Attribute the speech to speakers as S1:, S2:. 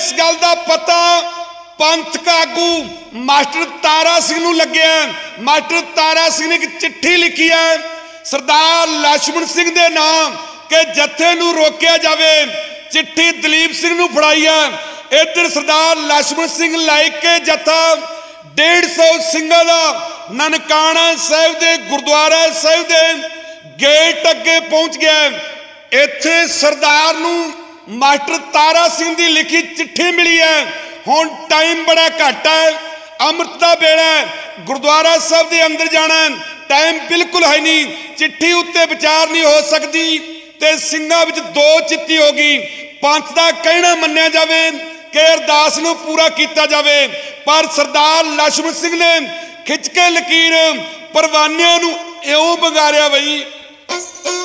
S1: इस गल का पता पंथक आगू मास्टर तारा सिंह नूं लग्या। मास्टर तारा सिंह ने एक चिट्ठी लिखी है सरदार लक्ष्मण सिंह दे नाम के जत्थे नूं रोकिया जावे। चिट्ठी दलीप सिंह नूं फड़ाई है। इधर सरदार लक्ष्मण सिंह लाइके जत्था 150 सिंघां दा ननकाना साहिब दे गुरुद्वारा साहिब दे गेट अगे पहुंच गया। इत्थे सरदार नूं मास्टर तारा सिंह दी लिखी चिट्ठी मिली है। हुण टाइम बड़ा घट है, अमृत दा वेला है, गुरुद्वारा साहिब दे अंदर जाना टाइम बिल्कुल है नहीं। चिट्ठी उत्ते विचार नहीं हो सकती ते सिंघां विच दो चित्ती हो गई। पंथ दा कहना मन्निया जावे कि अरदास नूं पूरा किया जावे, पर सरदार लक्ष्मण सिंह ने खिच के लकीर परवानियां नूं इउं बगाड़िया बई